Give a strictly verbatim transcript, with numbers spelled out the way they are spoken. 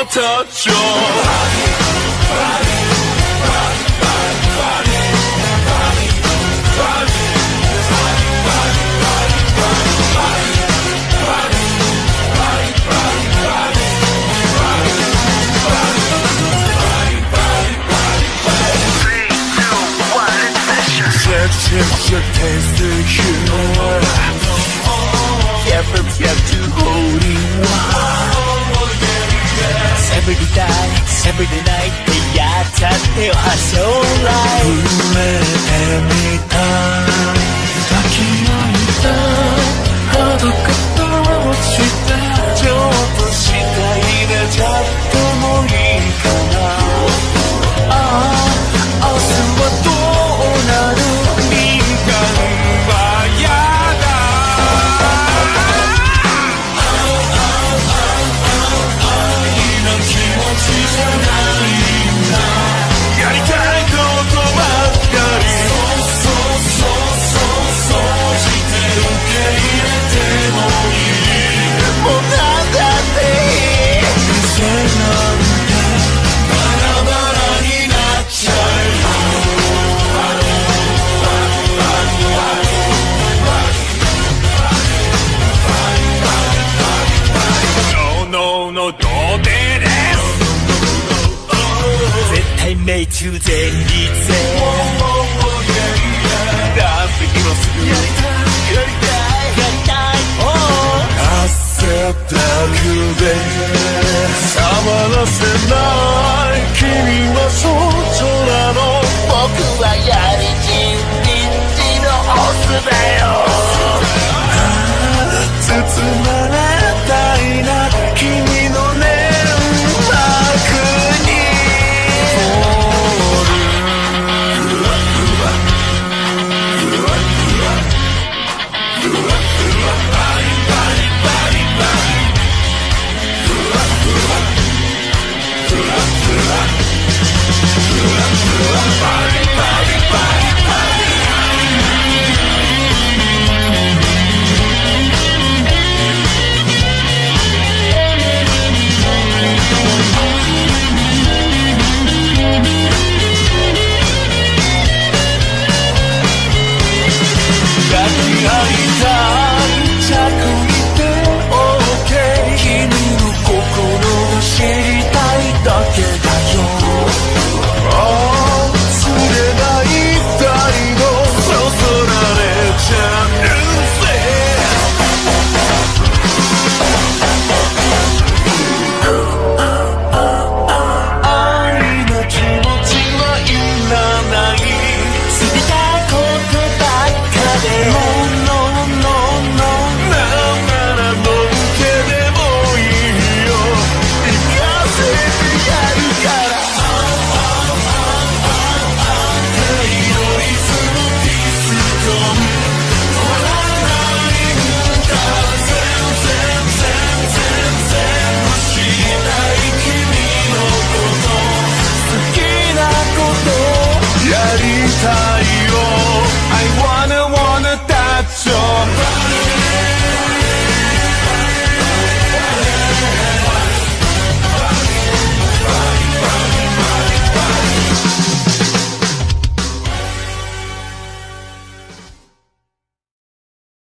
touch your Just a taste of you. Never get to hold you. Every day, every night, yeah, that's the hustle life. Anytime, 抱き合いたい。どこか落ちた。ちょっとしたいでちょっともいいかな。ああ、明日はどうなる？目中全立ダンス今すぐやりたいやりたいやりたい汗だくで触らせ